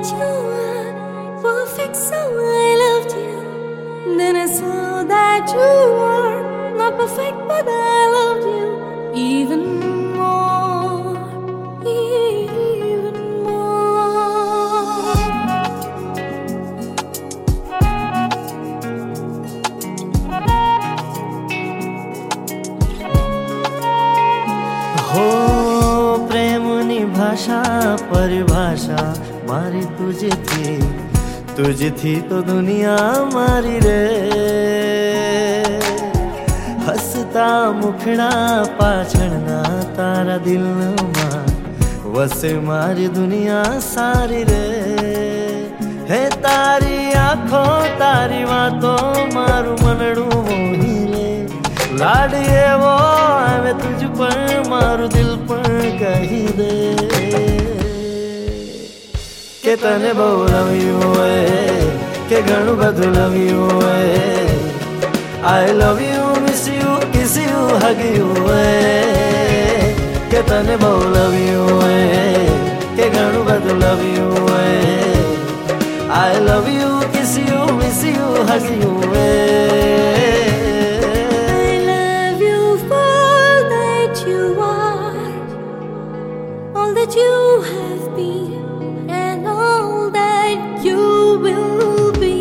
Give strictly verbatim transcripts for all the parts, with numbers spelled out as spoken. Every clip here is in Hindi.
that you were perfect, so I loved you. Then I saw that you were not perfect, but I loved you even more, even more. हो प्रेमनी भाषा परिभाषा मारी तुझे थी, तुझे थी तो दुनिया मारी रे। हसता मुखड़ा पाछड़ना तारा दिल में वसे मारी दुनिया सारी रे। हे तारी आँखों तारी बातों मारू मनड़ू मोही रे। लाडिए वो आवे तुझ पर मारू दिल पर कही दे के तने बहु लव यू के घणु बधु love you. I love you miss you kiss you hug you के तने बहु लव यू के घणु बधु love you. I love you kiss you miss you hug you. That you have been and all that you will be.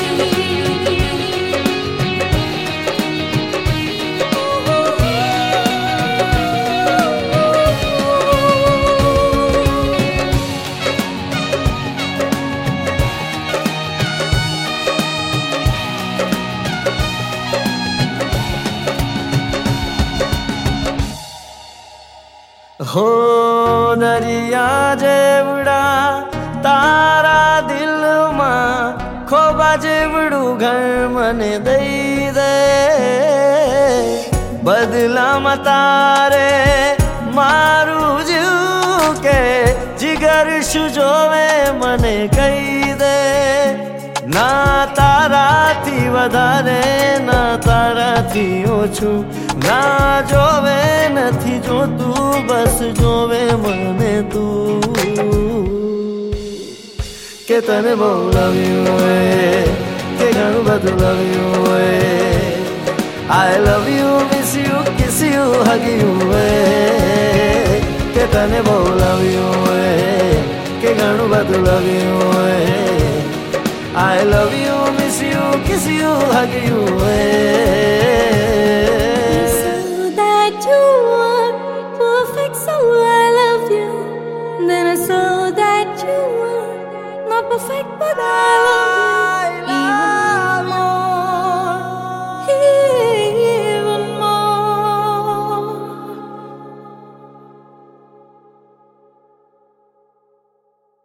हो दरिया जेवड़ा तारा दिल में खोबा जेवड़ू घर मने दई दे। बदला में तारे मारू जीव के जिगर शुजोवे मने कही दे। ना तारा थी वधारे ना तारा थी ओछू, ना जोवे नथी जो तू बस जोवे मने तू के तने बहु लव यू के घणु बधु love you. I love you miss you kiss you hug you के तने बहु लव यू के घणु बधु love you. I love you miss you kiss you hug you. So I loved you. Then I saw that you were not perfect, but I loved you.